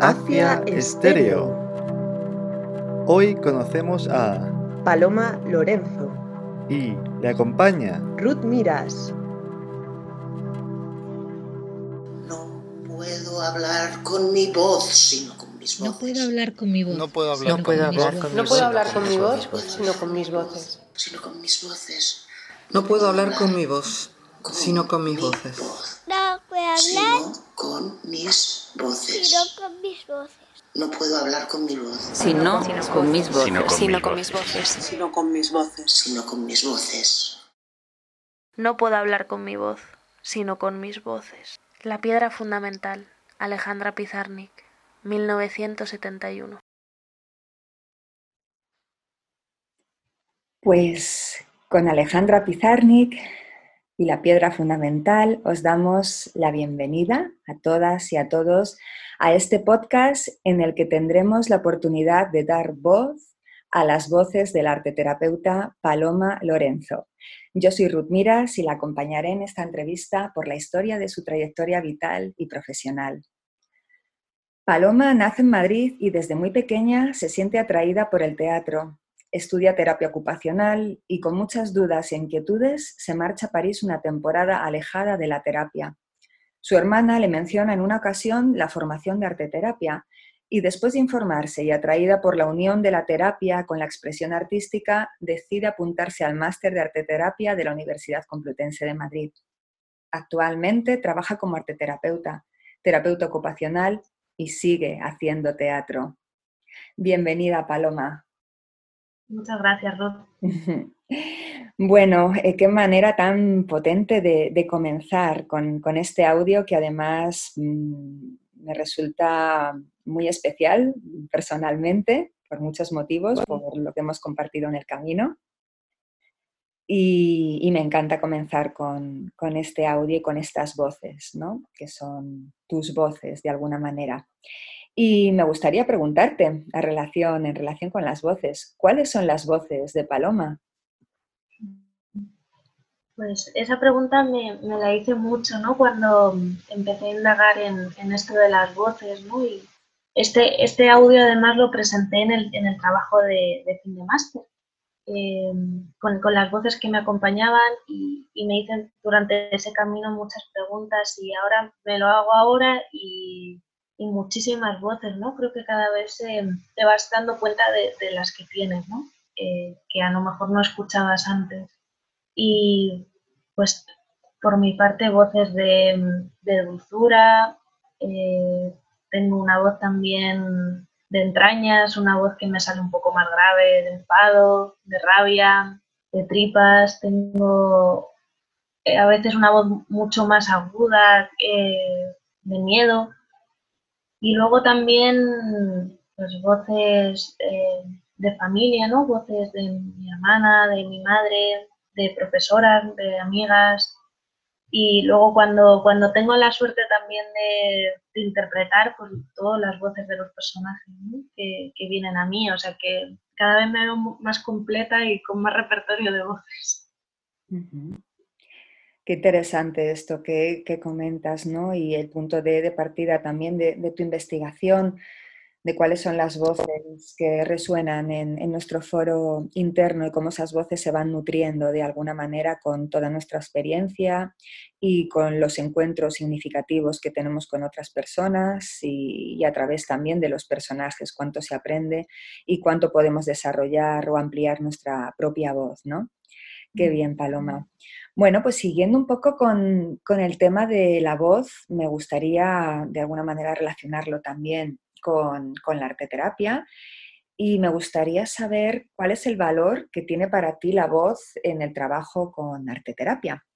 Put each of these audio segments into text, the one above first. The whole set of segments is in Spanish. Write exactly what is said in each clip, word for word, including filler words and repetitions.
Hacia Estéreo. Hoy conocemos a Paloma Lorenzo y le acompaña Ruth Miras. No puedo hablar con mi voz, sino con mis voces. No puedo hablar con mi voz. No puedo hablar, sino con, con mi mis voz. voces. No puedo hablar con mi voz, sino con mis voces. Sino con mis voces. No puedo hablar con mi voz, sino con mis voces. No puedo hablar Sino con mis voces. sino con mis voces. No puedo hablar con mi voz. Sino con mis voces. Sino con mis voces. Sino con mis voces. Sino con mis voces. No puedo hablar con mi voz, sino con mis voces. La piedra fundamental, Alejandra Pizarnik, mil novecientos setenta y uno. Pues con Alejandra Pizarnik y la piedra fundamental os damos la bienvenida a todas y a todos a este podcast en el que tendremos la oportunidad de dar voz a las voces del arteterapeuta Paloma Lorenzo. Yo soy Ruth Miras y la acompañaré en esta entrevista por la historia de su trayectoria vital y profesional. Paloma nace en Madrid y desde muy pequeña se siente atraída por el teatro. Estudia terapia ocupacional y con muchas dudas e inquietudes se marcha a París una temporada alejada de la terapia. Su hermana le menciona en una ocasión la formación de arteterapia y después de informarse y atraída por la unión de la terapia con la expresión artística, decide apuntarse al máster de arteterapia de la Universidad Complutense de Madrid. Actualmente trabaja como arteterapeuta, terapeuta ocupacional y sigue haciendo teatro. Bienvenida, Paloma. Muchas gracias, Ruth. Bueno, eh, qué manera tan potente de, de comenzar con, con este audio que además mmm, me resulta muy especial personalmente, por muchos motivos, por lo que hemos compartido en el camino. Y, y me encanta comenzar con, con este audio y con estas voces, ¿no? Que son tus voces de alguna manera. Y me gustaría preguntarte a relación, en relación con las voces, ¿cuáles son las voces de Paloma? Pues esa pregunta me, me la hice mucho, ¿no? Cuando empecé a indagar en, en esto de las voces, ¿no? Y este, este audio además lo presenté en el, en el trabajo de, de fin de máster, eh, con, con las voces que me acompañaban y, y me hice durante ese camino muchas preguntas y ahora me lo hago ahora y... y muchísimas voces, ¿no? Creo que cada vez eh, te vas dando cuenta de, de las que tienes, ¿no? Eh, que a lo mejor no escuchabas antes. Y pues por mi parte voces de, de dulzura, eh, tengo una voz también de entrañas, una voz que me sale un poco más grave, de enfado, de rabia, de tripas, tengo eh, a veces una voz mucho más aguda, eh, de miedo. Y luego también pues, voces eh, de familia, ¿no? Voces de mi hermana, de mi madre, de profesoras, de amigas. Y luego cuando, cuando tengo la suerte también de, de interpretar, pues todas las voces de los personajes, ¿no? que, que vienen a mí. O sea que cada vez me veo más completa y con más repertorio de voces. Uh-huh. Qué interesante esto que, que comentas, ¿no? Y el punto de, de partida también de, de tu investigación, de cuáles son las voces que resuenan en, en nuestro foro interno y cómo esas voces se van nutriendo de alguna manera con toda nuestra experiencia y con los encuentros significativos que tenemos con otras personas y, y a través también de los personajes, cuánto se aprende y cuánto podemos desarrollar o ampliar nuestra propia voz, ¿no? Qué bien, Paloma. Bueno, pues siguiendo un poco con, con el tema de la voz, me gustaría de alguna manera relacionarlo también con, con la arteterapia y me gustaría saber cuál es el valor que tiene para ti la voz en el trabajo con arteterapia.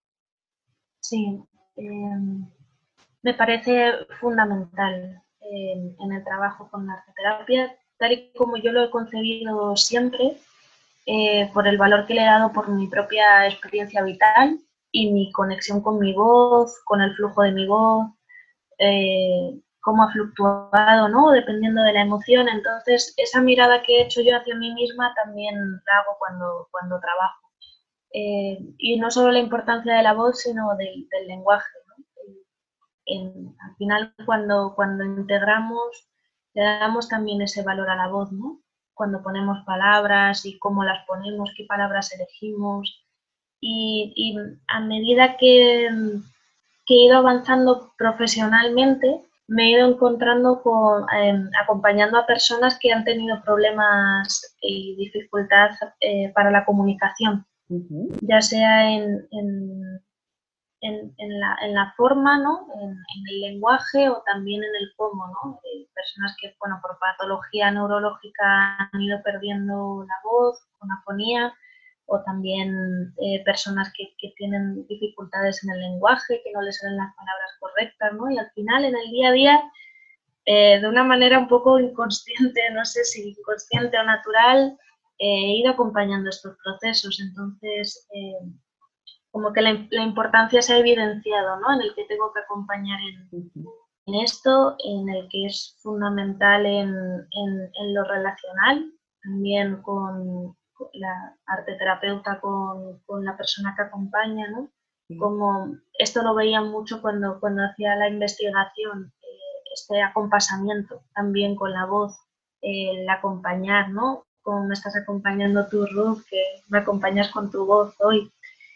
Sí, eh, me parece fundamental eh, en el trabajo con la arteterapia, tal y como yo lo he concebido siempre. Eh, por el valor que le he dado por mi propia experiencia vital y mi conexión con mi voz, con el flujo de mi voz, eh, cómo ha fluctuado, ¿no? Dependiendo de la emoción. Entonces, esa mirada que he hecho yo hacia mí misma también la hago cuando, cuando trabajo. Eh, y no solo la importancia de la voz, sino del, del lenguaje, ¿no? en, al final cuando, cuando integramos, le damos también ese valor a la voz, ¿no? Cuando ponemos palabras y cómo las ponemos, qué palabras elegimos. Y, y a medida que, que he ido avanzando profesionalmente, me he ido encontrando con, eh, acompañando a personas que han tenido problemas y dificultad eh, para la comunicación, uh-huh. ya sea en, en, en, en, la, en la forma, ¿no? en, en el lenguaje o también en el cómo, ¿no? Eh, personas que, bueno, por patología neurológica han ido perdiendo la voz, con afonía, o también eh, personas que, que tienen dificultades en el lenguaje, que no les salen las palabras correctas, ¿no? Y al final, en el día a día, eh, de una manera un poco inconsciente, no sé si inconsciente o natural, eh, he ido acompañando estos procesos. Entonces, eh, como que la, la importancia se ha evidenciado, ¿no? En el que tengo que acompañar en, en esto, en el que es fundamental en, en, en lo relacional, también con la arte terapeuta con, con la persona que acompaña, ¿no? Sí. Como esto lo veía mucho cuando, cuando hacía la investigación, eh, este acompasamiento también con la voz, eh, el acompañar, ¿no? Como me estás acompañando tú, Ruth, que me acompañas con tu voz hoy.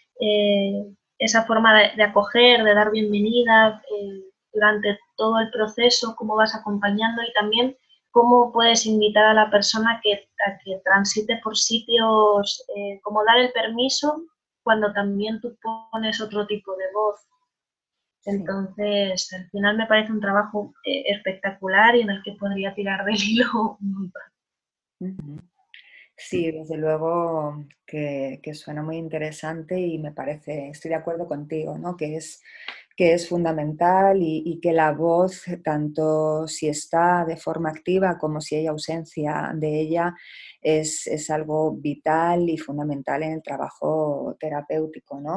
Eh, esa forma de, de acoger, de dar bienvenida eh, durante todo el proceso, cómo vas acompañando y también cómo puedes invitar a la persona que, a que transite por sitios, eh, como dar el permiso cuando también tú pones otro tipo de voz. Entonces, sí. Al final me parece un trabajo eh, espectacular y en el que podría tirar del hilo un montón. Sí, desde luego que, que suena muy interesante y me parece, estoy de acuerdo contigo, ¿no? Que es, que es fundamental y, y que la voz, tanto si está de forma activa como si hay ausencia de ella, es, es algo vital y fundamental en el trabajo terapéutico, ¿no?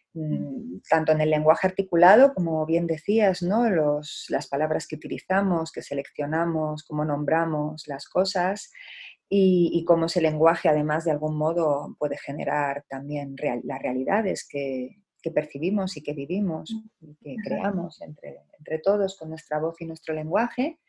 Tanto en el lenguaje articulado, como bien decías, ¿no? Los, las palabras que utilizamos, que seleccionamos, cómo nombramos las cosas y, y cómo ese lenguaje, además, de algún modo puede generar también real, las realidades que, que percibimos y que vivimos y que creamos entre, entre todos con nuestra voz y nuestro lenguaje.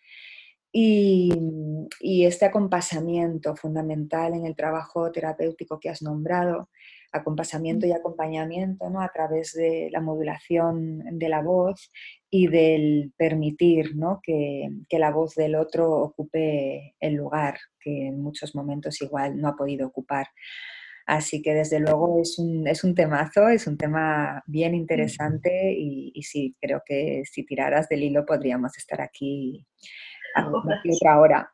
Y, y este acompasamiento fundamental en el trabajo terapéutico que has nombrado, acompasamiento y acompañamiento, ¿no? A través de la modulación de la voz y del permitir, ¿no? que, que la voz del otro ocupe el lugar que en muchos momentos igual no ha podido ocupar. Así que desde luego es un, es un temazo, es un tema bien interesante y, y sí, creo que si tiraras del hilo podríamos estar aquí aquí otra hora.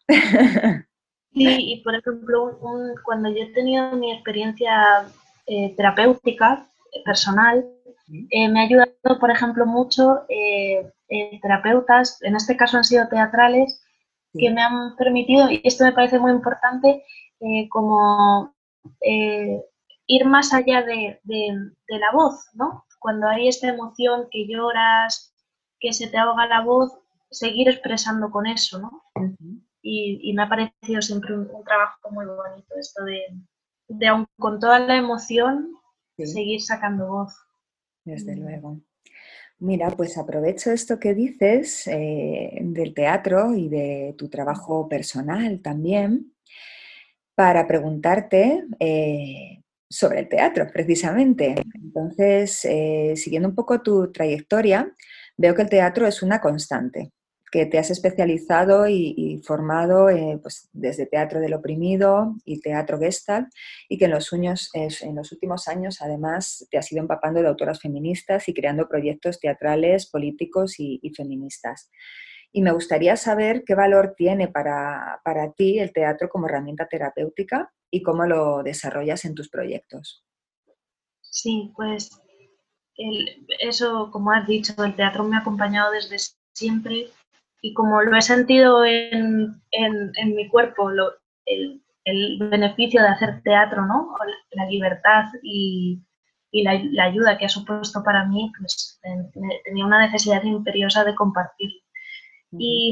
Sí, y por ejemplo, un, un, cuando yo he tenido mi experiencia eh, terapéutica, eh, personal, eh, me ha ayudado, por ejemplo, mucho eh, eh, terapeutas, en este caso han sido teatrales, sí. que me han permitido, y esto me parece muy importante, eh, como eh, ir más allá de, de, de la voz, ¿no? Cuando hay esta emoción que lloras, que se te ahoga la voz, seguir expresando con eso, ¿no? Uh-huh. Y, y me ha parecido siempre un, un trabajo muy bonito esto de, de aun con toda la emoción, sí. seguir sacando voz. Desde luego. Mira, pues aprovecho esto que dices eh, del teatro y de tu trabajo personal también para preguntarte eh, sobre el teatro, precisamente. Entonces, eh, siguiendo un poco tu trayectoria, veo que el teatro es una constante, que te has especializado y, y formado eh, pues, desde teatro del oprimido y teatro Gestalt y que en los, uños, eh, en los últimos años además te has ido empapando de autoras feministas y creando proyectos teatrales, políticos y, y feministas. Y me gustaría saber qué valor tiene para, para ti el teatro como herramienta terapéutica y cómo lo desarrollas en tus proyectos. Sí, pues el, eso, como has dicho, el teatro me ha acompañado desde siempre. Y como lo he sentido en, en, en mi cuerpo, lo, el, el beneficio de hacer teatro, ¿no? La libertad y, y la, la ayuda que ha supuesto para mí, pues tenía una necesidad imperiosa de compartir. Uh-huh. Y,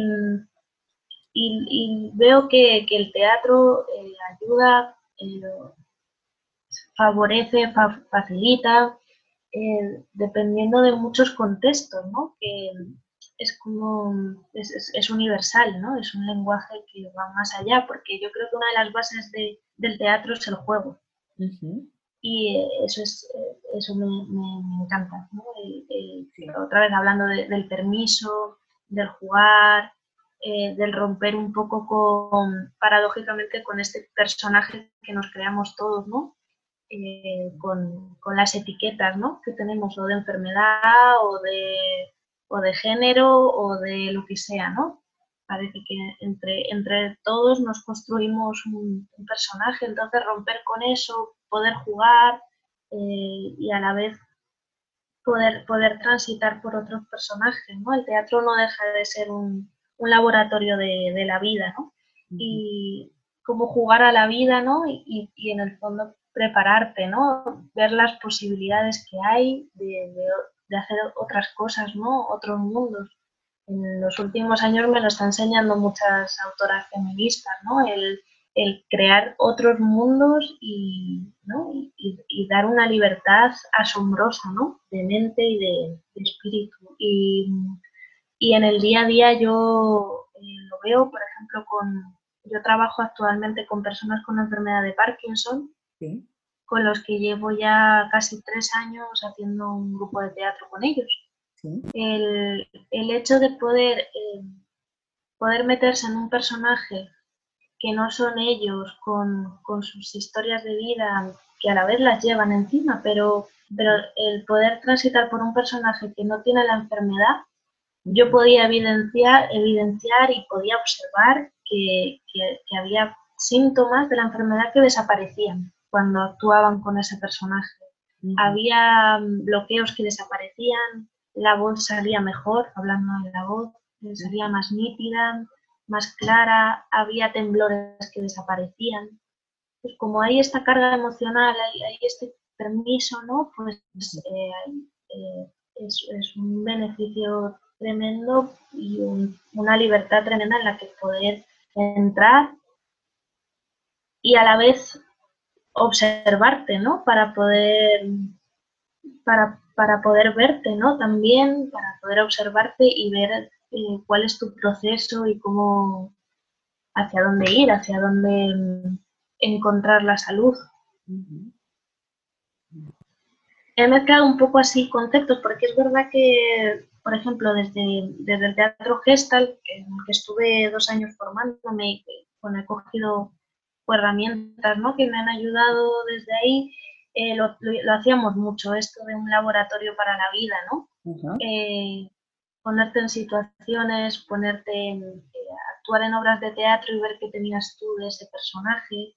y, y veo que, que el teatro eh, ayuda, eh, favorece, fa, facilita, eh, dependiendo de muchos contextos, ¿no? Que, es como, es, es, es universal, ¿no? Es un lenguaje que va más allá, porque yo creo que una de las bases de, del teatro es el juego. Uh-huh. Y eso es eso me, me, me encanta, ¿no? El, el, sí. Otra vez hablando de, del permiso, del jugar, eh, del romper un poco con, paradójicamente, con este personaje que nos creamos todos, ¿no? Eh, con, con las etiquetas, ¿no? Que tenemos, o de enfermedad, o de, o de género, o de lo que sea, ¿no? Parece que entre, entre todos nos construimos un, un personaje, entonces romper con eso, poder jugar eh, y a la vez poder, poder transitar por otros personajes, ¿no? El teatro no deja de ser un, un laboratorio de, de la vida, ¿no? Uh-huh. Y cómo jugar a la vida, ¿no? Y, y en el fondo prepararte, ¿no? Ver las posibilidades que hay de, de, de hacer otras cosas, ¿no? Otros mundos. En los últimos años me lo están enseñando muchas autoras feministas, ¿no? El, el crear otros mundos y, ¿no? y, y dar una libertad asombrosa, ¿no? De mente y de, de espíritu. Y, y en el día a día yo eh, lo veo, por ejemplo, con yo trabajo actualmente con personas con enfermedad de Parkinson, ¿sí? Con los que llevo ya casi tres años haciendo un grupo de teatro con ellos. ¿Sí? El, el hecho de poder, eh, poder meterse en un personaje que no son ellos, con, con sus historias de vida, que a la vez las llevan encima, pero, pero el poder transitar por un personaje que no tiene la enfermedad, yo podía evidenciar, evidenciar y podía observar que, que, que había síntomas de la enfermedad que desaparecían cuando actuaban con ese personaje. Uh-huh. Había bloqueos que desaparecían, la voz salía mejor, hablando de la voz, salía más nítida, más clara, había temblores que desaparecían. Pues como hay esta carga emocional, hay, hay este permiso, ¿no? Pues eh, eh, es, es un beneficio tremendo y un, una libertad tremenda en la que poder entrar y a la vez observarte, ¿no? Para poder, para, para poder verte, ¿no? También para poder observarte y ver eh, cuál es tu proceso y cómo, hacia dónde ir, hacia dónde encontrar la salud. Uh-huh. He mezclado un poco así conceptos, porque es verdad que, por ejemplo, desde, desde el teatro Gestalt, en el que estuve dos años formándome, bueno, he cogido herramientas, ¿no? Que me han ayudado desde ahí, eh, lo, lo, lo hacíamos mucho, esto de un laboratorio para la vida, ¿no? Uh-huh. Eh, ponerte en situaciones, ponerte en, eh, actuar en obras de teatro y ver qué tenías tú de ese personaje.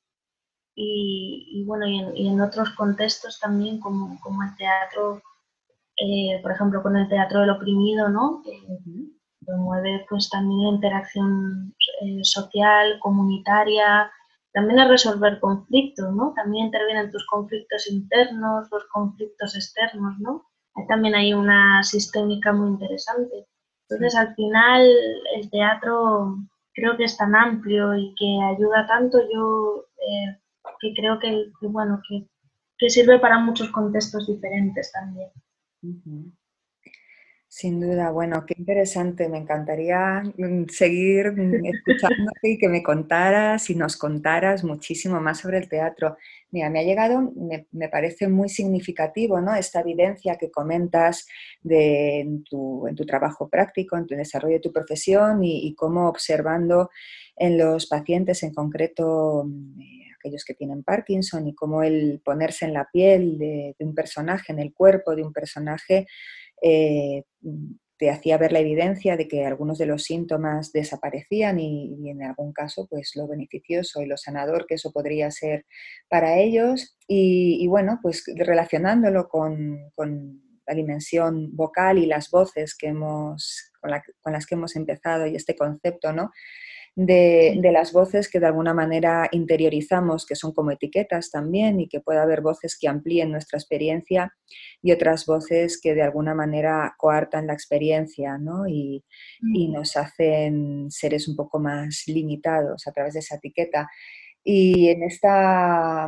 Y, y bueno, y en, y en otros contextos también, como, como el teatro, eh, por ejemplo, con el teatro del oprimido, ¿no? Que uh-huh. promueve pues también la interacción eh, social, comunitaria, también a resolver conflictos, ¿no? También intervienen tus conflictos internos, los conflictos externos, ¿no? También hay una sistémica muy interesante. Entonces, sí. Al final, el teatro creo que es tan amplio y que ayuda tanto, yo eh, que creo que, que bueno, que, que sirve para muchos contextos diferentes también. Uh-huh. Sin duda, bueno, qué interesante. Me encantaría seguir escuchándote y que me contaras y nos contaras muchísimo más sobre el teatro. Mira, me ha llegado, me, me parece muy significativo, ¿no? Esta evidencia que comentas de, en, tu, en tu trabajo práctico, en tu desarrollo de tu profesión y, y cómo observando en los pacientes, en concreto eh, aquellos que tienen Parkinson, y cómo el ponerse en la piel de, de un personaje, en el cuerpo de un personaje, Eh, te hacía ver la evidencia de que algunos de los síntomas desaparecían y, y en algún caso pues lo beneficioso y lo sanador que eso podría ser para ellos y, y bueno, pues relacionándolo con, con la dimensión vocal y las voces que hemos, con, la, con las que hemos empezado y este concepto, ¿no? De, de las voces que de alguna manera interiorizamos, que son como etiquetas también, y que puede haber voces que amplíen nuestra experiencia y otras voces que de alguna manera coartan la experiencia, ¿no? y, y nos hacen seres un poco más limitados a través de esa etiqueta. Y en esta,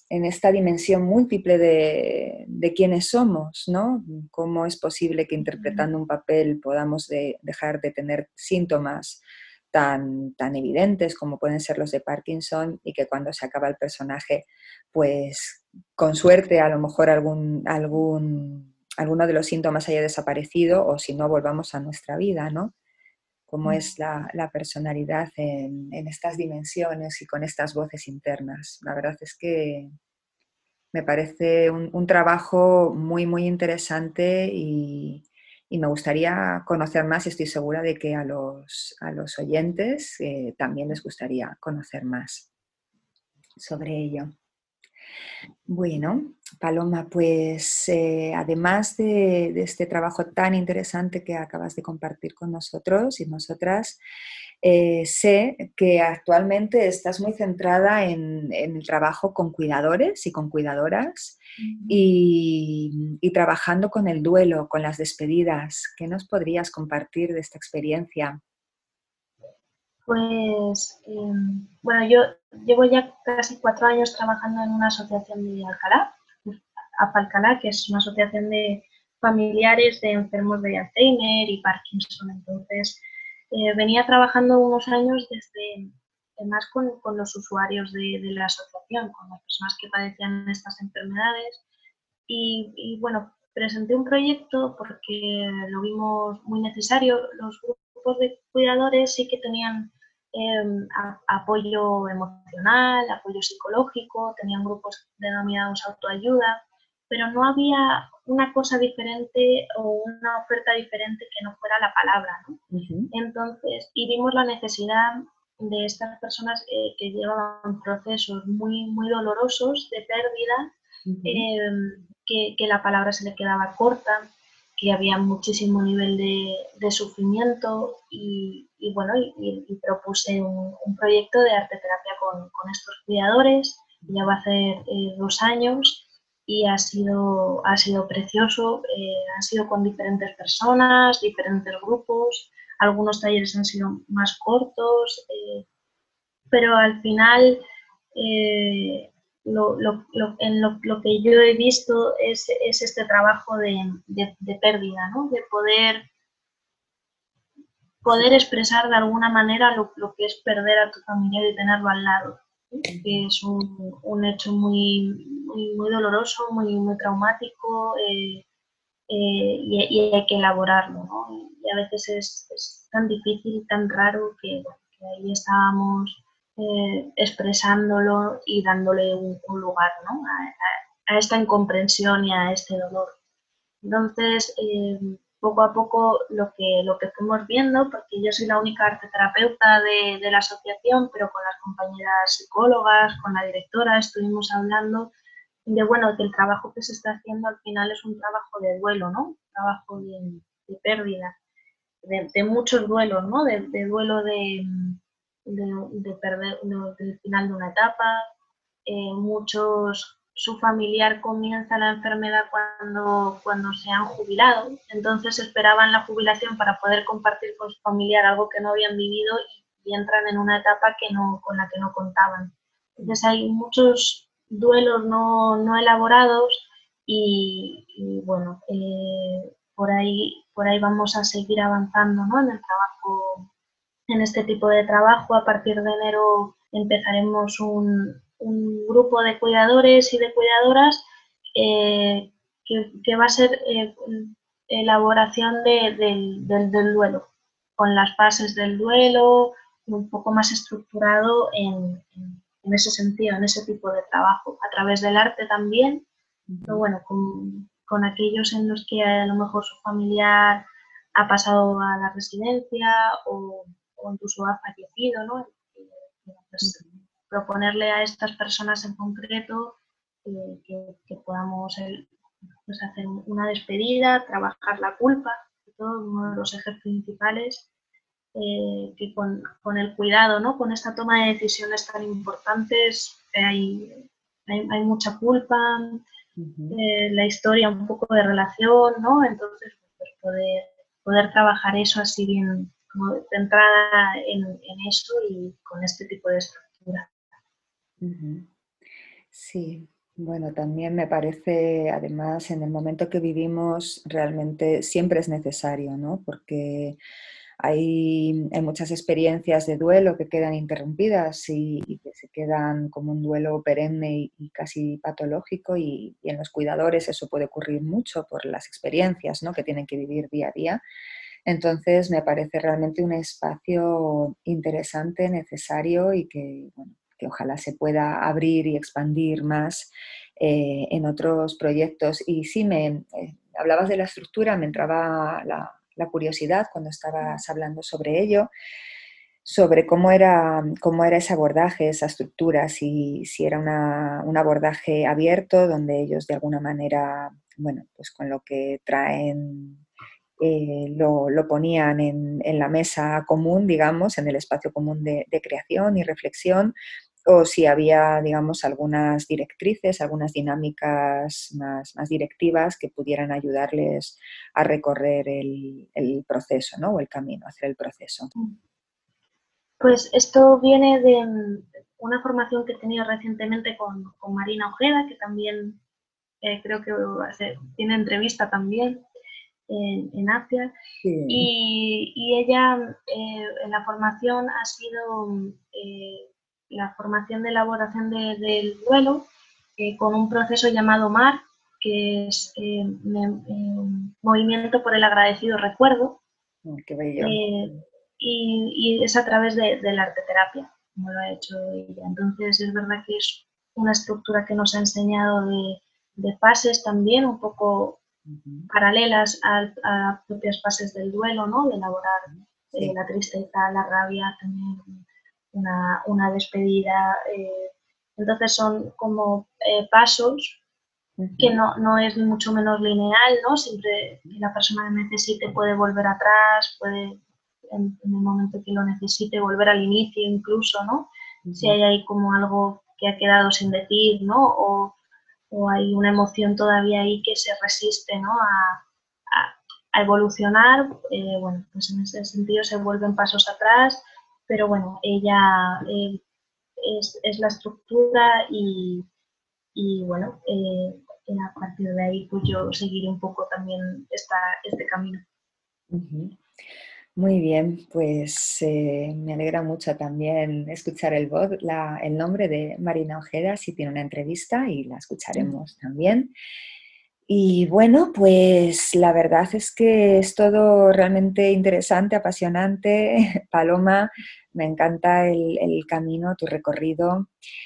en esta dimensión múltiple de, de quiénes somos, ¿no? ¿Cómo es posible que interpretando un papel podamos de, dejar de tener síntomas tan, tan evidentes como pueden ser los de Parkinson y que cuando se acaba el personaje, pues con suerte a lo mejor algún, algún, alguno de los síntomas haya desaparecido o si no volvamos a nuestra vida, ¿no? Cómo es la, la personalidad en, en estas dimensiones y con estas voces internas. La verdad es que me parece un, un trabajo muy, muy interesante y, y me gustaría conocer más y estoy segura de que a los, a los oyentes eh, también les gustaría conocer más sobre ello. Bueno, Paloma, pues eh, además de, de este trabajo tan interesante que acabas de compartir con nosotros y nosotras, eh, sé que actualmente estás muy centrada en, en el trabajo con cuidadores y con cuidadoras uh-huh. y, y trabajando con el duelo, con las despedidas. ¿Qué nos podrías compartir de esta experiencia? Pues, eh, bueno, yo llevo ya casi cuatro años trabajando en una asociación de Alcalá, APALCALÁ, que es una asociación de familiares de enfermos de Alzheimer y Parkinson. Entonces, eh, venía trabajando unos años desde, más con, con los usuarios de, de la asociación, con las personas que padecían estas enfermedades. Y, y, bueno, presenté un proyecto porque lo vimos muy necesario. Los grupos de cuidadores sí que tenían Eh, a, apoyo emocional, apoyo psicológico, tenían grupos denominados autoayuda, pero no había una cosa diferente o una oferta diferente que no fuera la palabra, ¿no? Uh-huh. Entonces, y vimos la necesidad de estas personas eh, que llevaban procesos muy, muy dolorosos de pérdida, uh-huh. eh, que, que la palabra se le quedaba corta, que había muchísimo nivel de, de sufrimiento y, y bueno, y, y propuse un, un proyecto de arteterapia con, con estos cuidadores. Ya va a hacer eh, dos años y ha sido, ha sido precioso. Eh, han sido con diferentes personas, diferentes grupos. Algunos talleres han sido más cortos, eh, pero al final eh, Lo, lo, lo, en lo, lo que yo he visto es, es este trabajo de, de, de pérdida, ¿no? De poder, poder expresar de alguna manera lo, lo que es perder a tu familiar y tenerlo al lado, ¿sí? Que es un, un hecho muy, muy, muy doloroso, muy, muy traumático eh, eh, y, y hay que elaborarlo, ¿no? Y a veces es, es tan difícil, tan raro que, bueno, que ahí estábamos Eh, expresándolo y dándole un, un lugar, ¿no? a, a, a esta incomprensión y a este dolor. Entonces, eh, poco a poco lo que, lo que fuimos viendo, porque yo soy la única arteterapeuta de, de la asociación, pero con las compañeras psicólogas, con la directora, estuvimos hablando de, bueno, que el trabajo que se está haciendo al final es un trabajo de duelo, ¿no? Un trabajo de, de pérdida, de, de muchos duelos, ¿no? De, de duelo de... De, de perder de, del final de una etapa, eh, muchos, su familiar comienza la enfermedad cuando, cuando se han jubilado, entonces esperaban la jubilación para poder compartir con su familiar algo que no habían vivido y, y entran en una etapa que no, con la que no contaban. Entonces hay muchos duelos no, no elaborados y, y bueno, eh, por, ahí, por ahí vamos a seguir avanzando, ¿no? En el trabajo, en este tipo de trabajo. A partir de enero empezaremos un, un grupo de cuidadores y de cuidadoras eh, que, que va a ser eh, elaboración de, de, de, del duelo, con las fases del duelo, un poco más estructurado en, en, en ese sentido, en ese tipo de trabajo, a través del arte también, pero bueno, con, con aquellos en los que a lo mejor su familiar ha pasado a la residencia o o incluso ha fallecido, ¿no? Y, pues, proponerle a estas personas en concreto eh, que, que podamos el, pues, hacer una despedida, trabajar la culpa, todo uno de los ejes principales, eh, que con, con el cuidado, ¿no? Con esta toma de decisiones tan importantes hay, hay, hay mucha culpa, uh-huh. eh, la historia un poco de relación, ¿no? Entonces, pues, poder, poder trabajar eso así bien, como centrada en, en eso y con este tipo de estructura. Uh-huh. Sí, Bueno, también me parece, además, en el momento que vivimos, realmente siempre es necesario, ¿no? Porque hay, hay muchas experiencias de duelo que quedan interrumpidas y, y que se quedan como un duelo perenne y, y casi patológico y, y en los cuidadores eso puede ocurrir mucho por las experiencias, ¿no? Que tienen que vivir día a día. Entonces me parece realmente un espacio interesante, necesario y que, bueno, que ojalá se pueda abrir y expandir más eh, en otros proyectos. Y sí, me eh, hablabas de la estructura, me entraba la, la curiosidad cuando estabas hablando sobre ello, sobre cómo era, cómo era ese abordaje, esa estructura, si, si era una, un abordaje abierto donde ellos de alguna manera, bueno, pues con lo que traen eh, lo, lo ponían en, en la mesa común, digamos, en el espacio común de, de creación y reflexión, o si había, digamos, algunas directrices, algunas dinámicas más, más directivas que pudieran ayudarles a recorrer el, el proceso, ¿no? O el camino, hacer el proceso. Pues esto viene de una formación que he tenido recientemente con, con Marina Ojeda, que también eh, creo que hace, tiene entrevista también en, en APIA. Sí. Y, y ella eh, en la formación ha sido eh, la formación de elaboración de, del duelo eh, con un proceso llamado M A R, que es eh, me, eh, Movimiento por el Agradecido Recuerdo. Oh, qué bello. Eh, y, y es a través de, de la arteterapia, como lo ha hecho ella. Entonces es verdad que es una estructura que nos ha enseñado de, de fases también, un poco uh-huh. paralelas a, a las propias fases del duelo, ¿no? De elaborar sí. eh, la tristeza, la rabia, también una, una despedida. Eh, entonces son como eh, pasos uh-huh. que no, no es ni mucho menos lineal, ¿no? Siempre que la persona necesite puede volver atrás, puede en, en el momento que lo necesite volver al inicio incluso, ¿no? Uh-huh. Si hay ahí como algo que ha quedado sin decir, ¿no? O, o hay una emoción todavía ahí que se resiste, ¿no? A, a, a evolucionar, eh, bueno, pues en ese sentido se vuelven pasos atrás, pero bueno, ella eh, es, es la estructura y, y bueno, eh, a partir de ahí pues yo seguiré un poco también esta, este camino. Uh-huh. Muy bien, pues eh, me alegra mucho también escuchar el voz, la, el nombre de Marina Ojeda, si tiene una entrevista y la escucharemos uh-huh. también. Y bueno, pues la verdad es que es todo realmente interesante, apasionante. Paloma, me encanta el, el camino, tu recorrido.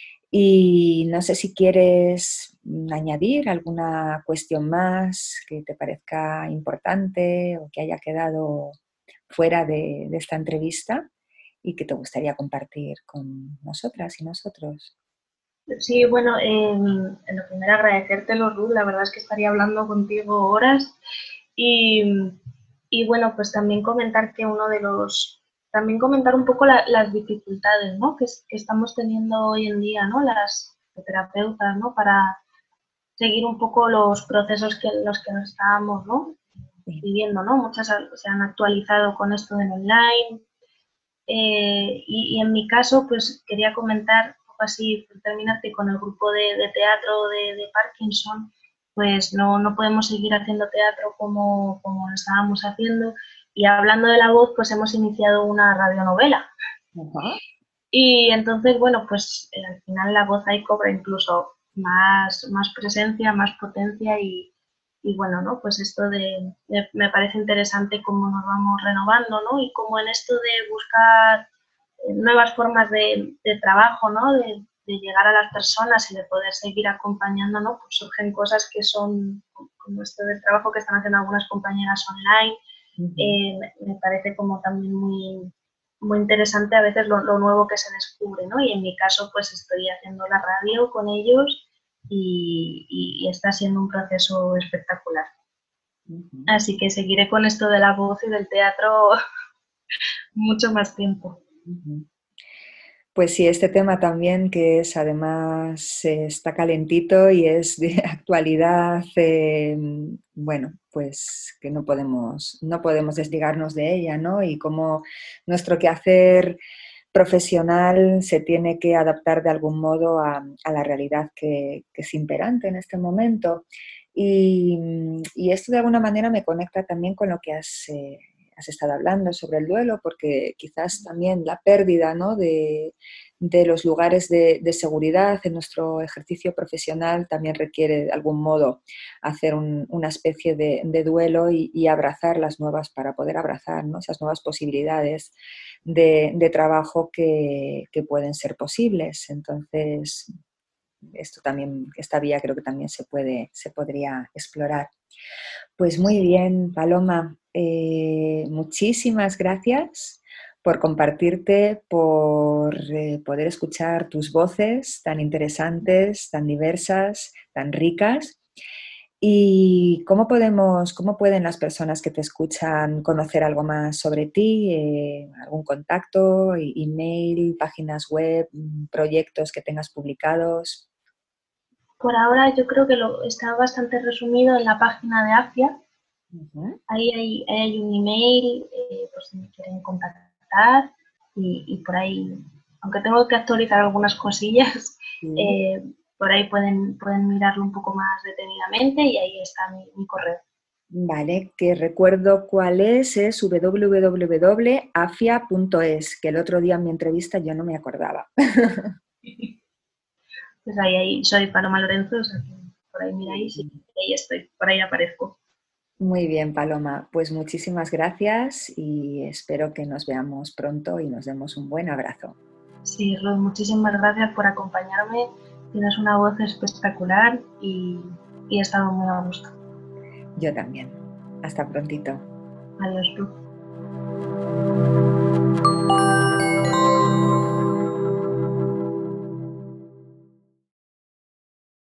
Y no sé si quieres añadir alguna cuestión más que te parezca importante o que haya quedado fuera de, de esta entrevista y que te gustaría compartir con nosotras y nosotros. Sí, bueno, eh, en lo primero agradecértelo, Ruth, la verdad es que estaría hablando contigo horas y, y bueno, pues también comentar que uno de los, también comentar un poco la, las dificultades, ¿no? que, que estamos teniendo hoy en día, ¿no? Las terapeutas, ¿no? Para seguir un poco los procesos que los que nos estábamos, ¿no? viviendo, ¿no? Muchas se han actualizado con esto del online eh, y, y en mi caso, pues quería comentar así, por terminar, que con el grupo de, de teatro de, de Parkinson, pues no, no podemos seguir haciendo teatro como, como lo estábamos haciendo. Y hablando de la voz, pues hemos iniciado una radionovela. Uh-huh. Y entonces, bueno, pues eh, al final la voz ahí cobra incluso más, más presencia, más potencia y, y bueno, ¿no? Pues esto de, de, me parece interesante cómo nos vamos renovando, ¿no? Y cómo en esto de buscar nuevas formas de, de trabajo, ¿no? De, de llegar a las personas y de poder seguir acompañando, ¿no? Pues surgen cosas que son, como esto del trabajo que están haciendo algunas compañeras online, uh-huh. eh, me, me parece como también muy, muy interesante a veces lo, lo nuevo que se descubre, ¿no? Y en mi caso, pues estoy haciendo la radio con ellos y, y, y está siendo un proceso espectacular. Uh-huh. Así que seguiré con esto de la voz y del teatro mucho más tiempo. Pues sí, este tema también que es además eh, está calentito y es de actualidad, eh, bueno, pues que no podemos, no podemos desligarnos de ella, ¿no? Y cómo nuestro quehacer profesional se tiene que adaptar de algún modo a, a la realidad que, que es imperante en este momento. Y, y esto de alguna manera me conecta también con lo que has, eh, has estado hablando sobre el duelo, porque quizás también la pérdida, ¿no?, de, de los lugares de, de seguridad en nuestro ejercicio profesional también requiere de algún modo hacer un, una especie de, de duelo y, y abrazar las nuevas, para poder abrazar, ¿no?, esas nuevas posibilidades de, de trabajo que, que pueden ser posibles. Entonces, esto también, esta vía creo que también se puede, se podría explorar. Pues muy bien, Paloma, eh, muchísimas gracias por compartirte, por eh, poder escuchar tus voces tan interesantes, tan diversas, tan ricas. ¿Y cómo podemos, cómo pueden las personas que te escuchan conocer algo más sobre ti? Eh, ¿Algún contacto, email, páginas web, proyectos que tengas publicados? Por ahora yo creo que lo está bastante resumido en la página de AFIA. Uh-huh. Ahí hay, ahí hay un email, eh, por si me quieren contactar, y, y por ahí, aunque tengo que actualizar algunas cosillas, uh-huh. eh, por ahí pueden, pueden mirarlo un poco más detenidamente y ahí está mi, mi correo. Vale, que recuerdo cuál es, es doble u doble u doble u punto afia punto es, que el otro día en mi entrevista yo no me acordaba. Pues ahí, ahí soy Paloma Lorenzo, o sea que por ahí miráis y ahí estoy, por ahí aparezco. Muy bien, Paloma, pues muchísimas gracias y espero que nos veamos pronto y nos demos un buen abrazo. Sí, Ruth, muchísimas gracias por acompañarme, tienes una voz espectacular y, y he estado muy a gusto. Yo también. Hasta prontito. Adiós, Ruth.